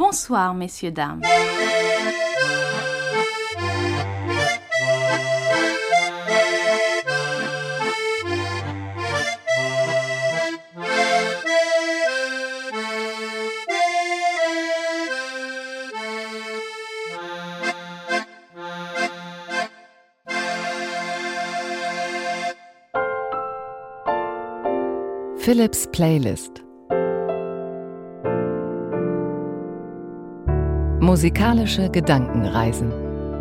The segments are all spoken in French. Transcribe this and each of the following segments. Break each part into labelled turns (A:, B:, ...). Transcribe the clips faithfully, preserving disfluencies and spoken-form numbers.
A: Bonsoir, messieurs, dames.
B: Philips Playlist. Musikalische Gedankenreisen.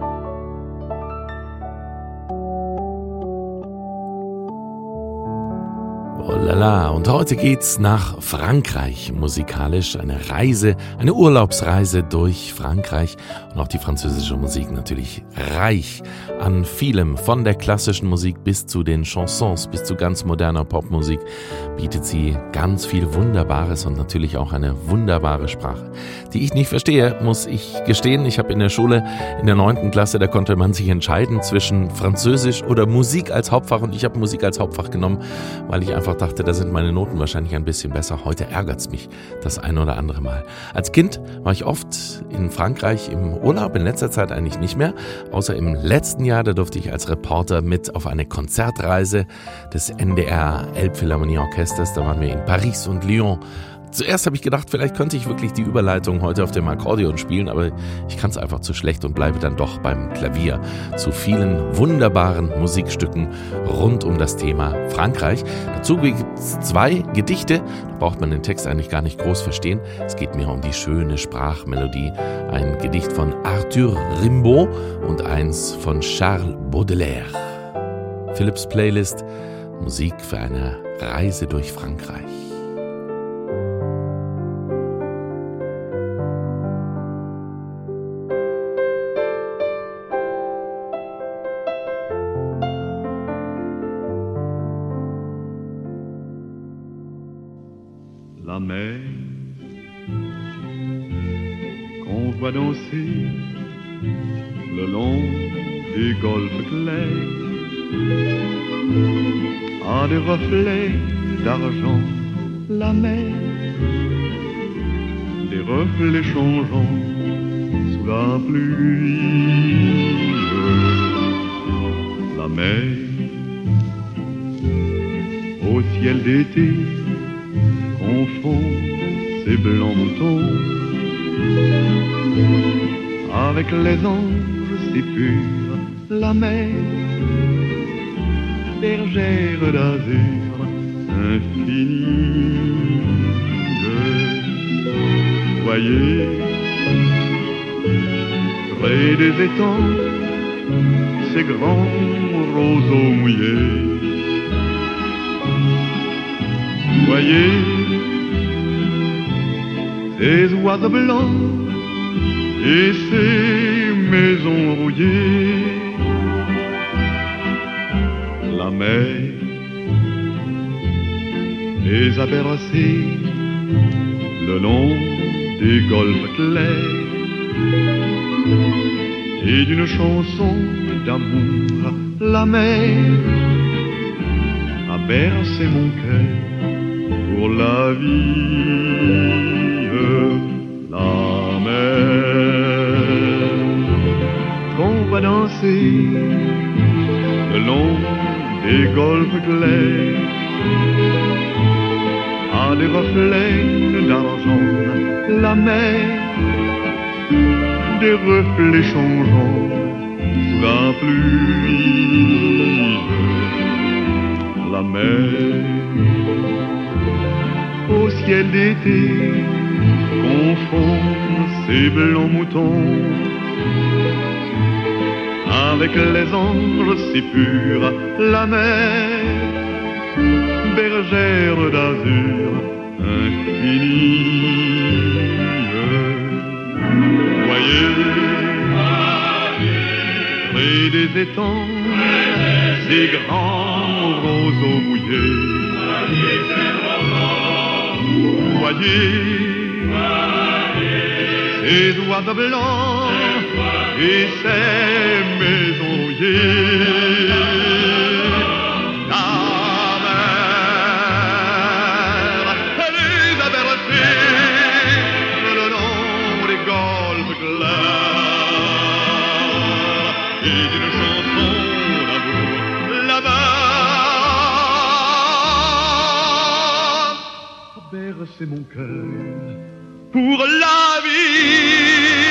C: Oh lala, und heute geht's nach Frankreich musikalisch. Eine Reise, eine Urlaubsreise durch Frankreich. Und auch die französische Musik natürlich reich an vielem. Von der klassischen Musik bis zu den Chansons, bis zu ganz moderner Popmusik bietet sie ganz viel Wunderbares und natürlich auch eine wunderbare Sprache, die ich nicht verstehe, muss ich gestehen. Ich habe in der Schule in der neunten Klasse, da konnte man sich entscheiden zwischen Französisch oder Musik als Hauptfach, und ich habe Musik als Hauptfach genommen, weil ich einfach dachte, da sind meine Noten wahrscheinlich ein bisschen besser. Heute ärgert's mich das ein oder andere Mal. Als Kind war ich oft in Frankreich im Urlaub, in letzter Zeit eigentlich nicht mehr, außer im letzten Jahr, da durfte ich als Reporter mit auf eine Konzertreise des N D R Elbphilharmonie Orchesters. Da waren wir in Paris und Lyon. Zuerst habe ich gedacht, vielleicht könnte ich wirklich die Überleitung heute auf dem Akkordeon spielen, aber ich kann es einfach zu schlecht und bleibe dann doch beim Klavier zu vielen wunderbaren Musikstücken rund um das Thema Frankreich. Dazu gibt es zwei Gedichte, da braucht man den Text eigentlich gar nicht groß verstehen. Es geht mir um die schöne Sprachmelodie. Ein Gedicht von Arthur Rimbaud und eins von Charles Baudelaire. Philips Playlist, Musik für eine Reise durch Frankreich.
D: La mer qu'on voit danser le long des golfes clairs a des reflets d'argent. La mer, des reflets changeants sous la pluie. La mer au ciel d'été confond ses blancs moutons avec les anges si purs. La mer, bergère d'azur infinie. Voyez, près des étangs, ces grands roseaux mouillés. Voyez, ces oiseaux blancs et ces maisons rouillées. La mer les a bercés le long des golfes clairs et d'une chanson d'amour. La mer a bercé mon cœur pour la vie. La mer qu'on va danser le long des golfes clairs a des reflets d'argent. La mer, des reflets changeants sous la pluie. La mer au ciel d'été confond ses blancs moutons avec les anges si purs. La mer, bergère d'azur infinie. Voyez, près des étangs, ces grands roseaux mouillés. Voyez, ces oiseaux blancs et ces maisons rouillées. La mer, elle les a bercés le long des bercer mon cœur pour la vie.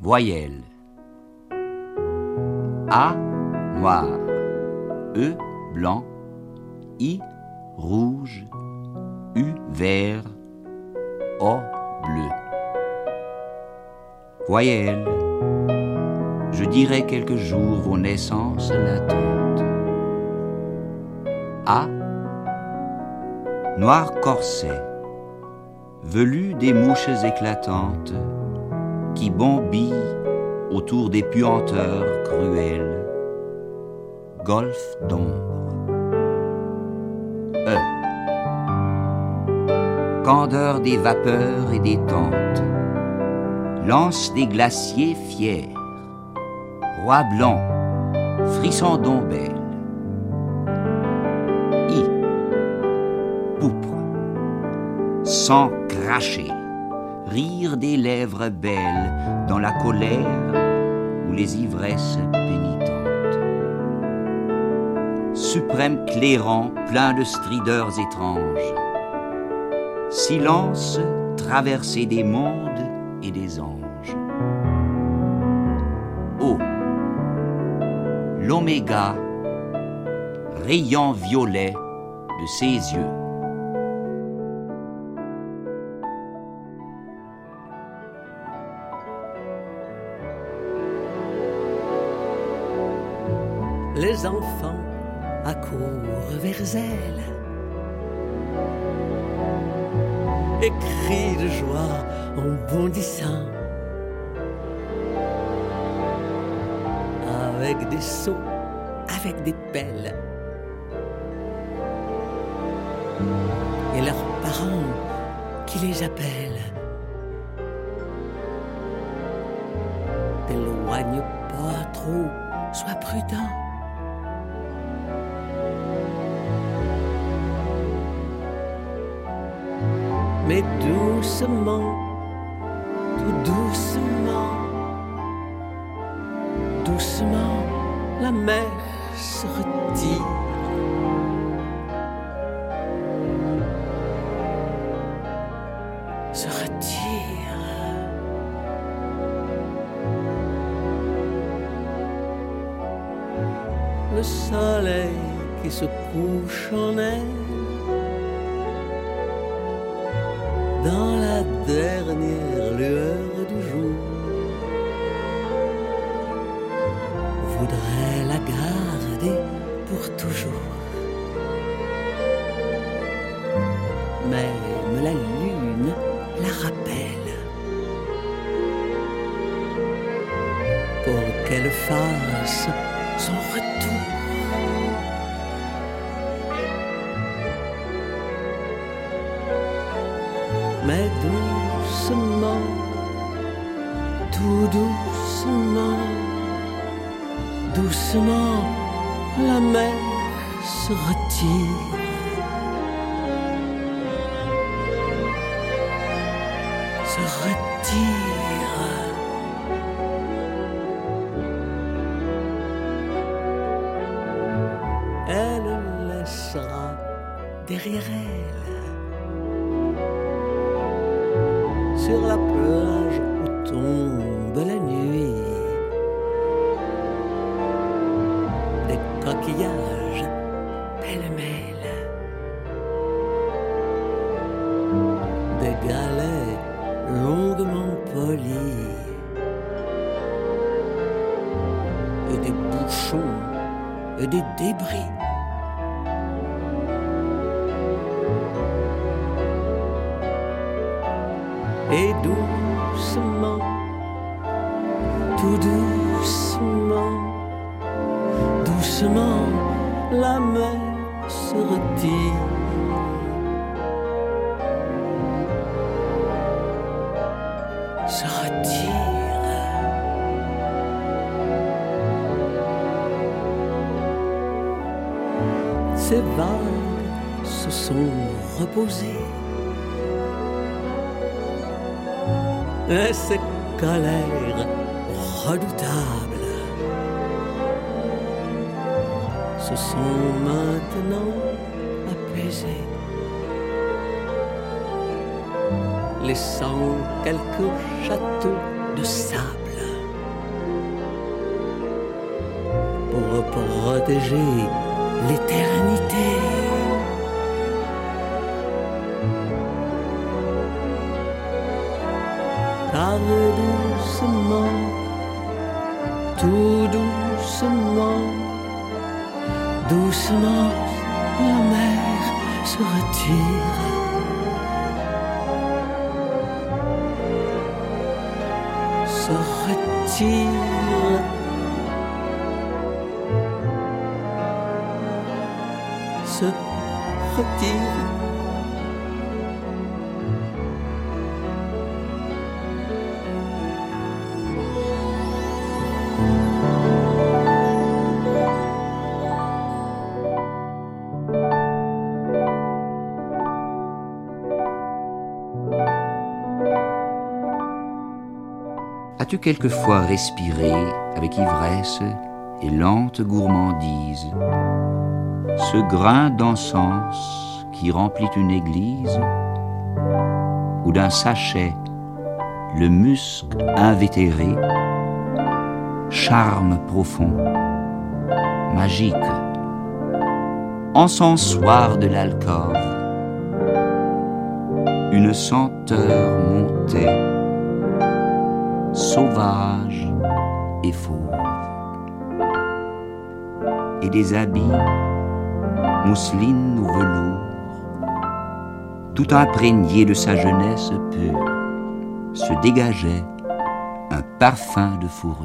A: Voyelles. A, noir. E, blanc. I, rouge. U, vert. O, bleu. Voyelles. Je dirai quelques jours vos naissances latentes. A, noir corset, velu des mouches éclatantes qui bombillent autour des puanteurs cruelles, golfe d'ombre. E, candeur des vapeurs et des tentes, lance des glaciers fiers, roi blanc, frisson d'ombelle. I, pourpre, sang craché, rire des lèvres belles dans la colère ou les ivresses pénitentes. Suprême clairon plein de strideurs étranges, silence traversé des mondes et des anges. O, l'oméga, rayon violet de ses yeux.
E: Les enfants accourent vers elle et crient de joie en bondissant, avec des seaux, avec des pelles, et leurs parents qui les appellent. T'éloigne pas trop, sois prudent. Mais doucement, tout doucement, doucement, la mer se retire. Se retire. Le soleil qui se couche en elle dans la dernière lueur du jour voudrait la garder pour toujours. Même la lune la rappelle pour qu'elle fasse son retour. Mais doucement, tout doucement, doucement, la mer se retire. Se retire. Elle laissera derrière elle, sur la plage où tombe la nuit, des coquillages pêle-mêle, des galets longuement polis et des bouchons et des débris. Et doucement, tout doucement, doucement, la mer se retire. Se retire. Ces vagues se sont reposées. Et ces colères redoutables se sont maintenant apaisées, laissant quelques châteaux de sable pour protéger l'éternité. Parle doucement, tout doucement, doucement, la mer se retire. Se retire. Se retire.
A: As-tu quelquefois respiré avec ivresse et lente gourmandise ce grain d'encens qui remplit une église, ou d'un sachet le musc invétéré, charme profond, magique, encensoir de l'alcôve, une senteur montée, sauvage et fauve, et des habits, mousseline ou velours, tout imprégné de sa jeunesse pure, se dégageait un parfum de fourrure.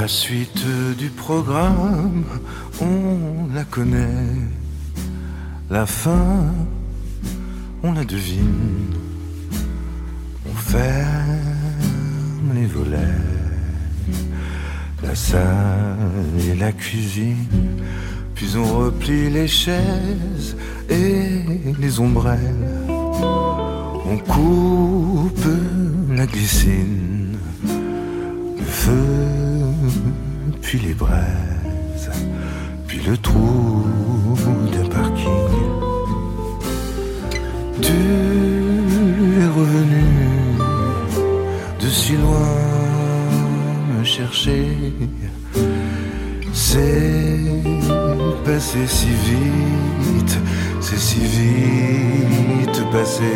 F: suite du programme, on la connaît. La fin, on la devine. On ferme les volets. La salle et la cuisine. Puis on replie les chaises et les ombrelles. On coupe la glycine. Le feu, puis les braises, puis le trou d'un parking. Tu es revenu de si loin me chercher. C'est passé si vite, c'est si vite passé.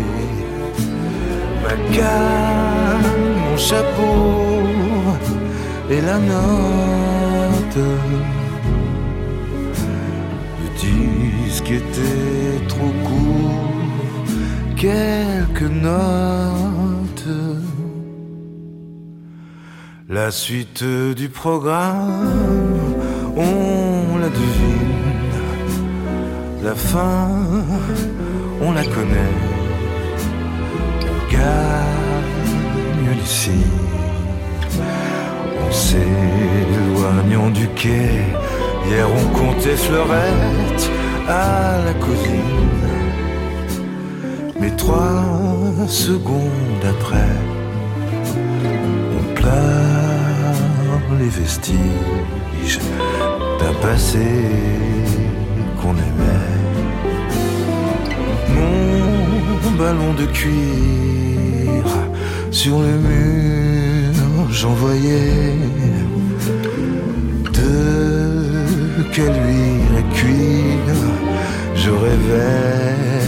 F: Ma canne, mon chapeau et la note. Le disque était trop court, quelques notes. La suite du programme, on la devine. La fin, on la connaît. On gagne d'ici. En s'éloignant du quai, hier on comptait fleurettes à la cousine. Mais trois secondes après, on pleure les vestiges d'un passé qu'on aimait. Mon ballon de cuir sur le mur, j'envoyais de quelle huile à cuire je rêvais.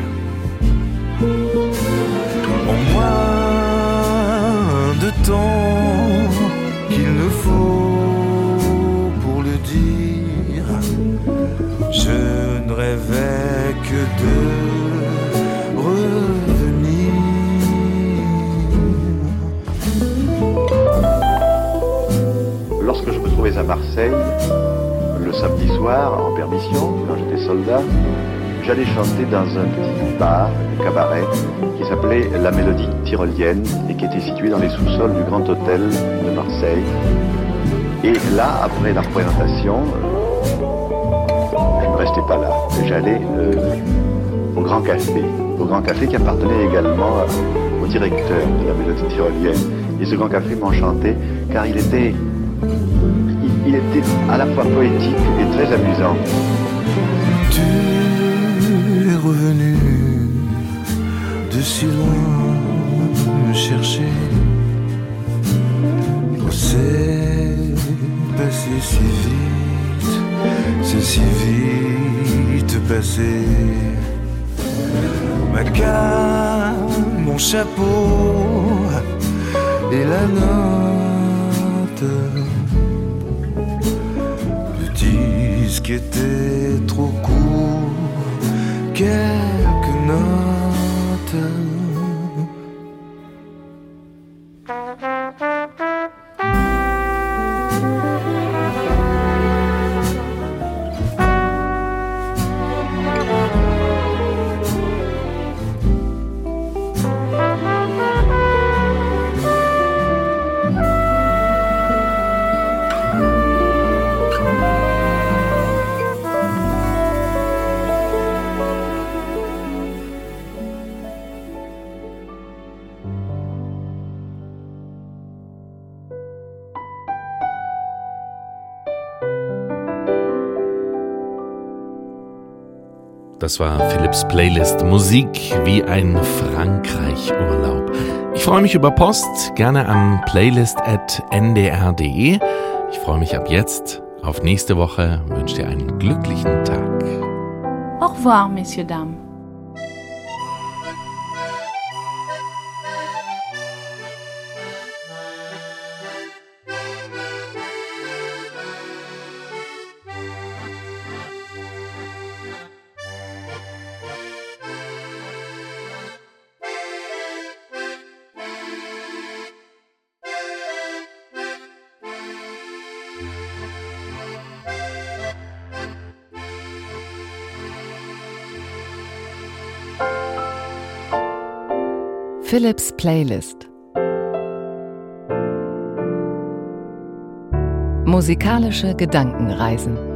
F: En moins de temps qu'il ne faut pour le dire, je ne rêvais que de revenir.
G: Lorsque je me trouvais à Marseille, le samedi soir, en permission, quand j'étais soldat, j'allais chanter dans un petit bar, un cabaret, qui s'appelait La Mélodie Tyrolienne et qui était situé dans les sous-sols du Grand Hôtel de Marseille. Et là, après la représentation, je ne restais pas là. J'allais euh, au Grand Café, au Grand Café qui appartenait également au directeur de La Mélodie Tyrolienne. Et ce Grand Café m'enchantait car il était, il, il était à la fois poétique et très amusant.
F: Tu es revenu de si loin me chercher. Oh, c'est passé si vite, c'est si vite passé. Ma canne, mon chapeau et la note. Le disque était trop court, quelques notes.
C: Das war Philipps Playlist Musik wie ein Frankreich-Urlaub. Ich freue mich über Post, gerne an playlist at n d r punkt d e. Ich freue mich ab jetzt auf nächste Woche, wünsche dir einen glücklichen Tag.
H: Au revoir, messieurs, dames.
B: Philips Playlist. Musikalische Gedankenreisen.